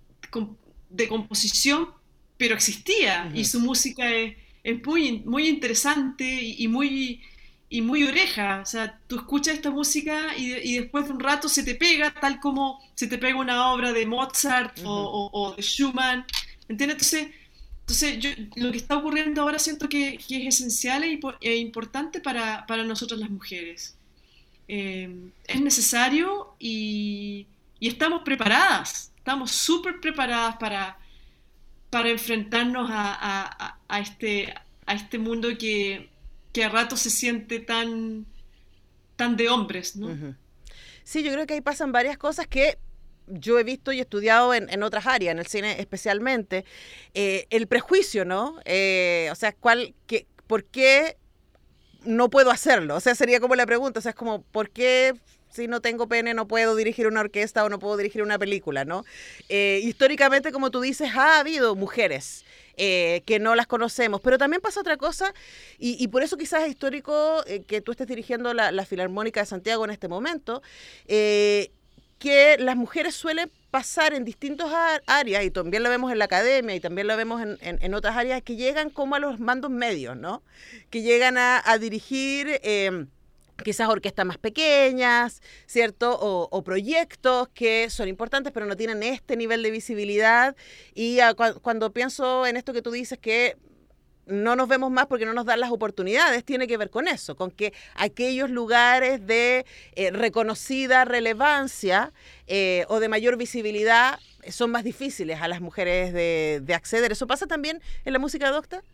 de composición, pero existía, uh-huh. y su música es, es muy, muy interesante y, y, muy, y muy oreja. O sea, tú escuchas esta música y, y después de un rato se te pega, tal como se te pega una obra de Mozart uh-huh. o, o, o de Schumann, ¿entiendes? Entonces, entonces yo, lo que está ocurriendo ahora siento que, que es esencial e, e importante para, para nosotras las mujeres. Eh, es necesario y, y estamos preparadas. Estamos súper preparadas para, para enfrentarnos a, a, a, este, a este mundo que, que a rato se siente tan, tan de hombres, ¿no? Uh-huh. Sí, yo creo que ahí pasan varias cosas que yo he visto y estudiado en, en otras áreas, en el cine especialmente. Eh, el prejuicio, ¿no? Eh, o sea, ¿cuál, qué, ¿por qué no puedo hacerlo? O sea, sería como la pregunta, o sea, es como, ¿por qué... si no tengo pene no puedo dirigir una orquesta o no puedo dirigir una película, ¿no? Eh, históricamente, como tú dices, ha habido mujeres eh, que no las conocemos, pero también pasa otra cosa, y, y por eso quizás es histórico eh, que tú estés dirigiendo la, la Filarmónica de Santiago en este momento, eh, que las mujeres suelen pasar en distintas áreas, y también lo vemos en la academia, y también lo vemos en, en, en otras áreas, que llegan como a los mandos medios, ¿no? Que llegan a, a dirigir... Eh, quizás orquestas más pequeñas, ¿cierto? O, o proyectos que son importantes, pero no tienen este nivel de visibilidad. Y a, cu- cuando pienso en esto que tú dices, que no nos vemos más porque no nos dan las oportunidades, tiene que ver con eso, con que aquellos lugares de eh, reconocida relevancia eh, o de mayor visibilidad son más difíciles a las mujeres de, de acceder. ¿Eso pasa también en la música docta?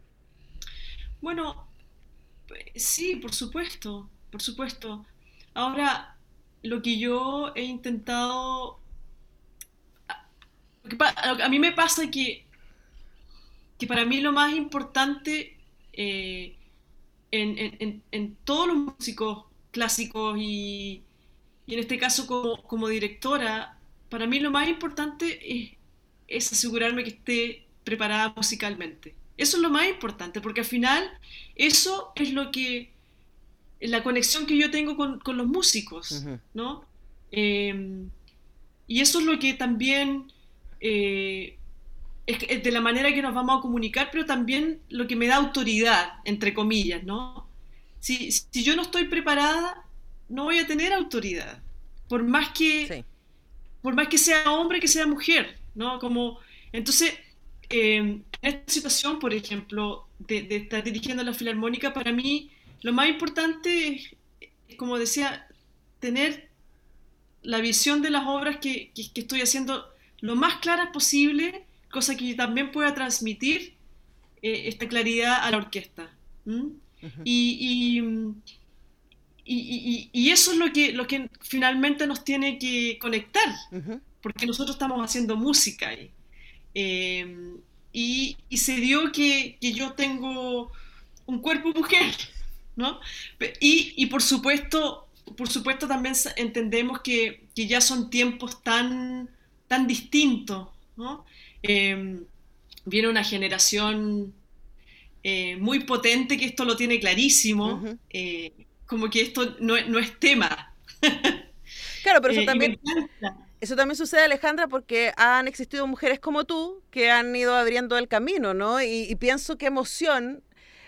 Bueno, sí, por supuesto, por supuesto. Ahora, lo que yo he intentado... A, a mí me pasa que que para mí lo más importante eh, en, en, en todos los músicos clásicos y, y en este caso como, como directora, para mí lo más importante es, es asegurarme que esté preparada musicalmente. Eso es lo más importante, porque al final eso es lo que, la conexión que yo tengo con, con los músicos, uh-huh. ¿no? Eh, y eso es lo que también eh, es de la manera que nos vamos a comunicar, pero también lo que me da autoridad, entre comillas, ¿no? Si, si yo no estoy preparada, no voy a tener autoridad, por más que, sí. por más que sea hombre, que sea mujer, ¿no? Como, entonces, eh, en esta situación, por ejemplo, de, de estar dirigiendo la Filarmónica, para mí lo más importante es, como decía, tener la visión de las obras que, que, que estoy haciendo lo más claras posible, cosa que también pueda transmitir eh, esta claridad a la orquesta. ¿Mm? Uh-huh. y, y, y, y, y eso es lo que, lo que finalmente nos tiene que conectar, uh-huh. porque nosotros estamos haciendo música ahí. Eh, y, y se dio que, que yo tengo un cuerpo mujer, ¿no? Y, y por supuesto, por supuesto también entendemos que, que ya son tiempos tan, tan distintos, ¿no? Eh, viene una generación eh, muy potente que esto lo tiene clarísimo, uh-huh. eh, como que esto no, no es tema. Claro, pero eso eh, también... Eso también sucede, Alejandra, porque han existido mujeres como tú que han ido abriendo el camino, ¿no? Y, y pienso qué emoción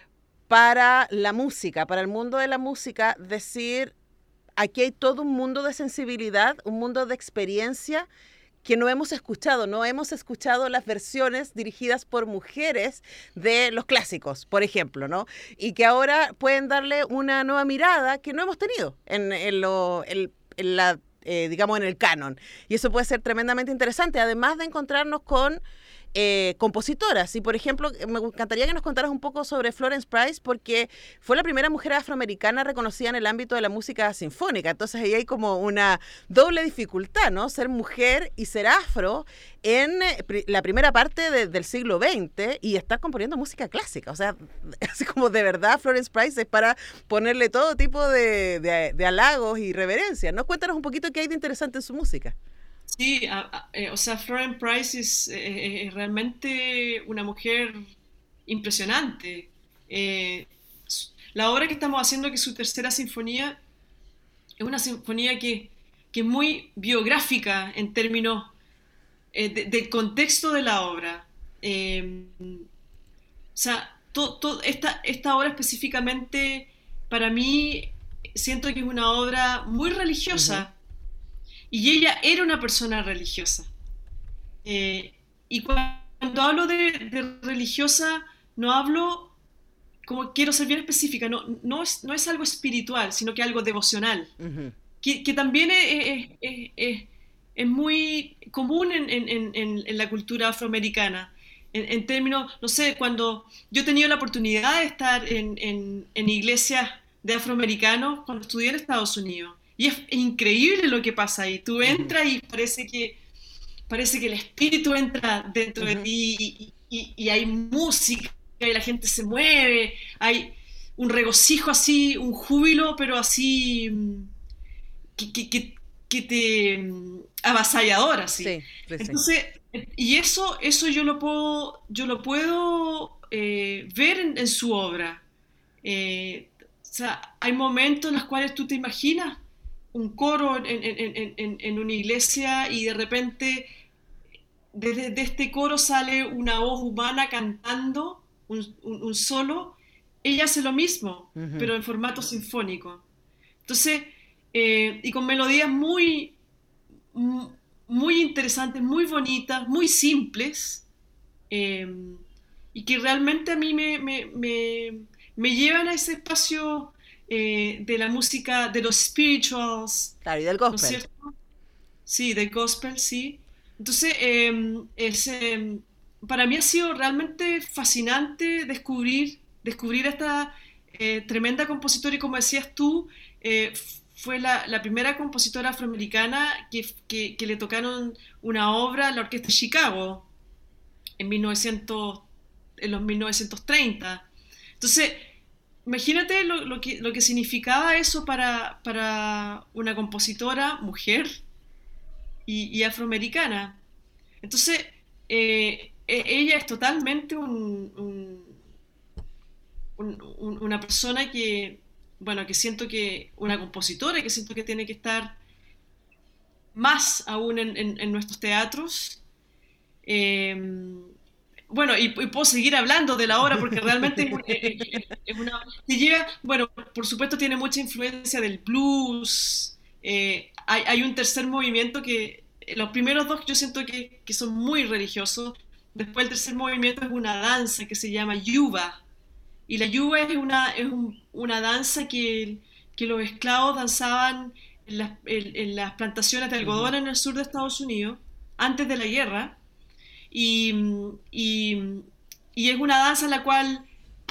para la música, para el mundo de la música, decir, aquí hay todo un mundo de sensibilidad, un mundo de experiencia que no hemos escuchado, no hemos escuchado las versiones dirigidas por mujeres de los clásicos, por ejemplo, ¿no? Y que ahora pueden darle una nueva mirada que no hemos tenido en, en, lo, en, en la... Eh, digamos, en el canon. Y eso puede ser tremendamente interesante, además de encontrarnos con eh, compositoras. Y, por ejemplo, me encantaría que nos contaras un poco sobre Florence Price, porque fue la primera mujer afroamericana reconocida en el ámbito de la música sinfónica. Entonces, ahí hay como una doble dificultad, ¿no? Ser mujer y ser afro en eh, la primera parte de, del siglo veinte y estar componiendo música clásica. O sea, así como de verdad Florence Price es para ponerle todo tipo de, de, de halagos y reverencias, ¿no? Cuéntanos un poquito qué hay de interesante en su música. Sí, a, a, eh, o sea, Florence Price es, eh, es realmente una mujer impresionante. Eh, la obra que estamos haciendo, que es su tercera sinfonía, es una sinfonía que, que es muy biográfica en términos eh, de, del contexto de la obra. Eh, o sea, to, to, esta, esta obra específicamente, para mí, siento que es una obra muy religiosa. Uh-huh. Y ella era una persona religiosa. Eh, y cuando hablo de, de religiosa, no hablo, como quiero ser bien específica, no, no, es, no es algo espiritual, sino que algo devocional. Uh-huh. que, que también es, es, es, es muy común en, en, en, en la cultura afroamericana. En, en términos, no sé, cuando yo he tenido la oportunidad de estar en, en, en iglesias de afroamericanos cuando estudié en Estados Unidos. Y es increíble lo que pasa ahí. Tú entras y parece que, parece que el espíritu entra dentro uh-huh. de ti y, y, y hay música y la gente se mueve. Hay un regocijo así, un júbilo, pero así que, que, que, que te avasallador así. Sí, sí, Entonces, y eso, eso yo lo puedo, yo lo puedo eh, ver en, en su obra. Eh, o sea, hay momentos en los cuales tú te imaginas un coro en, en, en, en, en una iglesia y de repente desde de este coro sale una voz humana cantando un, un, un solo. Ella hace lo mismo, uh-huh. pero en formato sinfónico. Entonces, eh, y con melodías muy, muy interesantes, muy bonitas, muy simples, eh, y que realmente a mí me, me, me, me llevan a ese espacio Eh, de la música, de los spirituals. Claro, y del gospel. ¿No es cierto? Sí, del gospel, sí. Entonces, eh, es, eh, para mí ha sido realmente fascinante descubrir, descubrir esta eh, tremenda compositora, y como decías tú, eh, fue la, la primera compositora afroamericana que, que, que le tocaron una obra a la Orquesta de Chicago en mil novecientos en los mil novecientos treinta. Entonces, imagínate lo, lo, que, lo que significaba eso para, para una compositora mujer y, y afroamericana. Entonces, eh, ella es totalmente un, un, un, un, una persona que, bueno, que siento que, una compositora que siento que tiene que estar más aún en, en, en nuestros teatros. Eh, bueno, y, y puedo seguir hablando de la obra porque realmente es, es, es una... que llega, bueno, por supuesto tiene mucha influencia del blues. Eh, hay, hay un tercer movimiento que, los primeros dos yo siento que, que son muy religiosos. Después el tercer movimiento es una danza que se llama yuba. Y la yuba es una, es un, una danza que, que los esclavos danzaban en las, en, en las plantaciones de algodón en el sur de Estados Unidos, antes de la guerra, y, y, y es una danza en la cual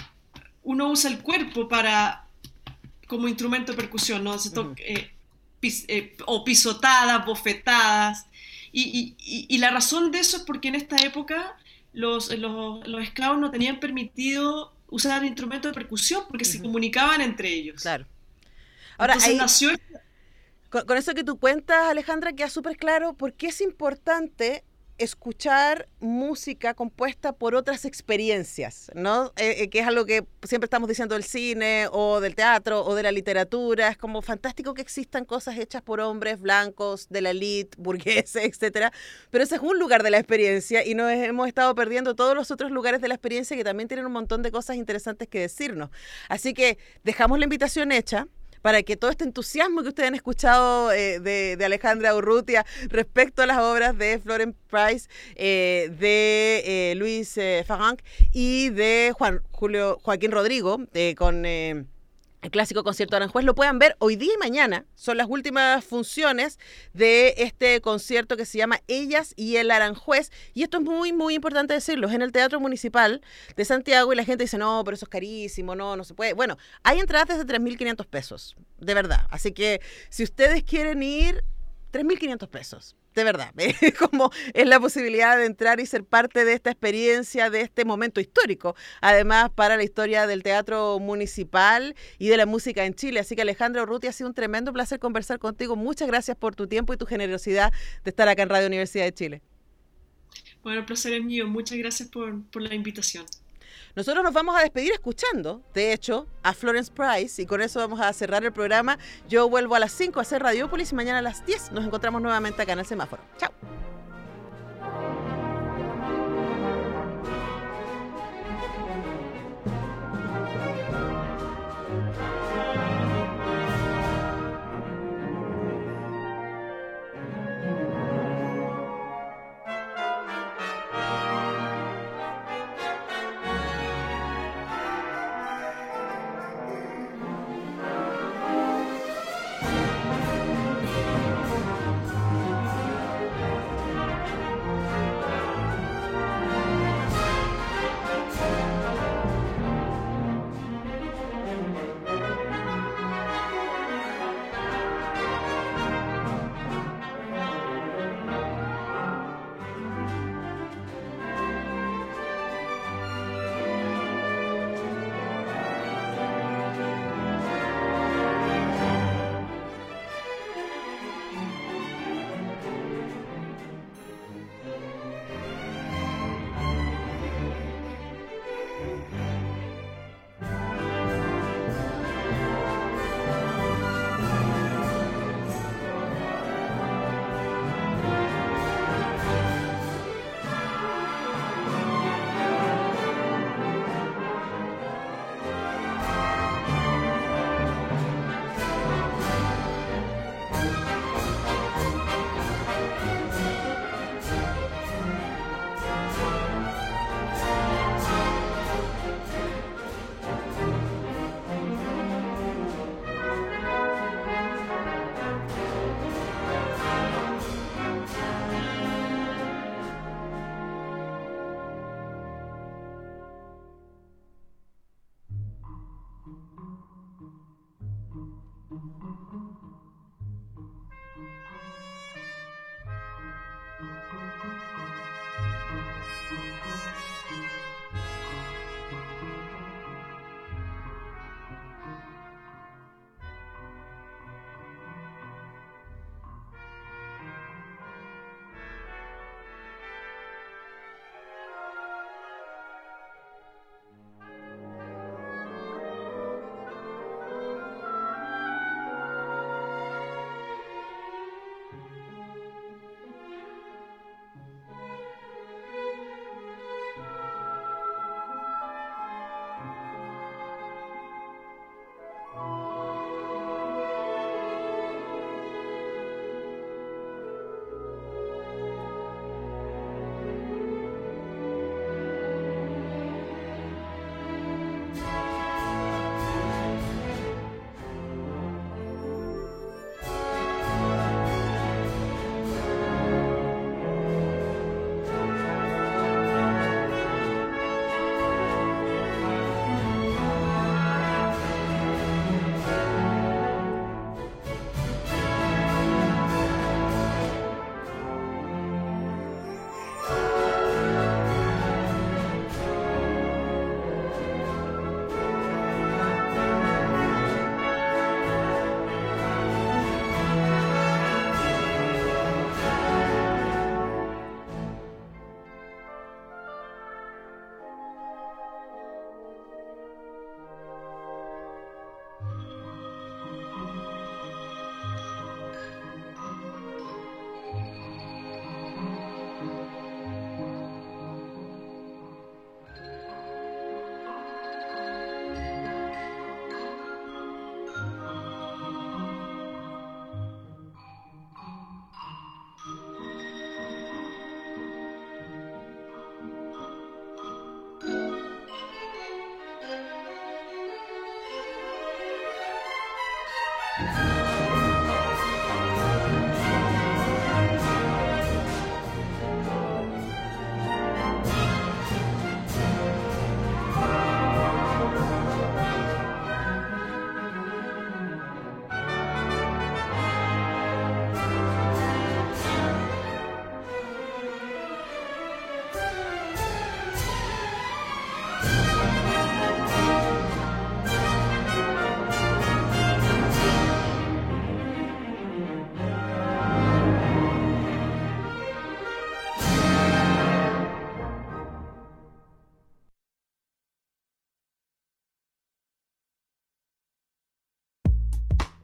uno usa el cuerpo para, como instrumento de percusión, ¿no? Se toca, eh, pis, eh, o pisotadas, bofetadas, y, y, y la razón de eso es porque en esta época los, los, los esclavos no tenían permitido usar instrumentos de percusión porque uh-huh. se comunicaban entre ellos. Claro. Ahora, Entonces ahí... nació... Con, con eso que tú cuentas, Alejandra, queda súper claro por qué es importante escuchar música compuesta por otras experiencias, ¿no? Eh, eh, que es algo que siempre estamos diciendo del cine o del teatro o de la literatura. Es como fantástico que existan cosas hechas por hombres blancos, de la elite, burgueses, etcétera. Pero ese es un lugar de la experiencia y nos hemos estado perdiendo todos los otros lugares de la experiencia que también tienen un montón de cosas interesantes que decirnos. Así que dejamos la invitación hecha para que todo este entusiasmo que ustedes han escuchado eh, de, de Alejandra Urrutia respecto a las obras de Florence Price, eh, de eh, Luis eh, Farranc y de Juan Julio Joaquín Rodrigo, eh, con eh, el clásico concierto de Aranjuez, lo puedan ver hoy día y mañana. Son las últimas funciones de este concierto que se llama Ellas y el Aranjuez. Y esto es muy, muy importante decirlo. Es en el Teatro Municipal de Santiago y la gente dice, no, pero eso es carísimo, no, no se puede. Bueno, hay entradas desde tres mil quinientos pesos, de verdad. Así que si ustedes quieren ir, tres mil quinientos pesos. De verdad, es como es la posibilidad de entrar y ser parte de esta experiencia, de este momento histórico, además para la historia del teatro municipal y de la música en Chile. Así que Alejandra Urrutia, ha sido un tremendo placer conversar contigo. Muchas gracias por tu tiempo y tu generosidad de estar acá en Radio Universidad de Chile. Bueno, el placer es mío. Muchas gracias por, por la invitación. Nosotros nos vamos a despedir escuchando, de hecho, a Florence Price, y con eso vamos a cerrar el programa. Yo vuelvo a las cinco a hacer Radiópolis y mañana a las diez nos encontramos nuevamente acá en el Semáforo. Chao.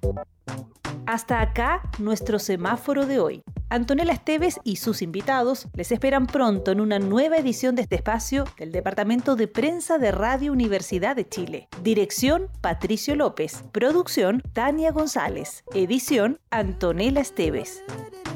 Hasta acá nuestro semáforo de hoy. Antonella Esteves y sus invitados les esperan pronto en una nueva edición de este espacio del Departamento de Prensa de Radio Universidad de Chile. Dirección, Patricio López. Producción, Tania González. Edición, Antonella Esteves.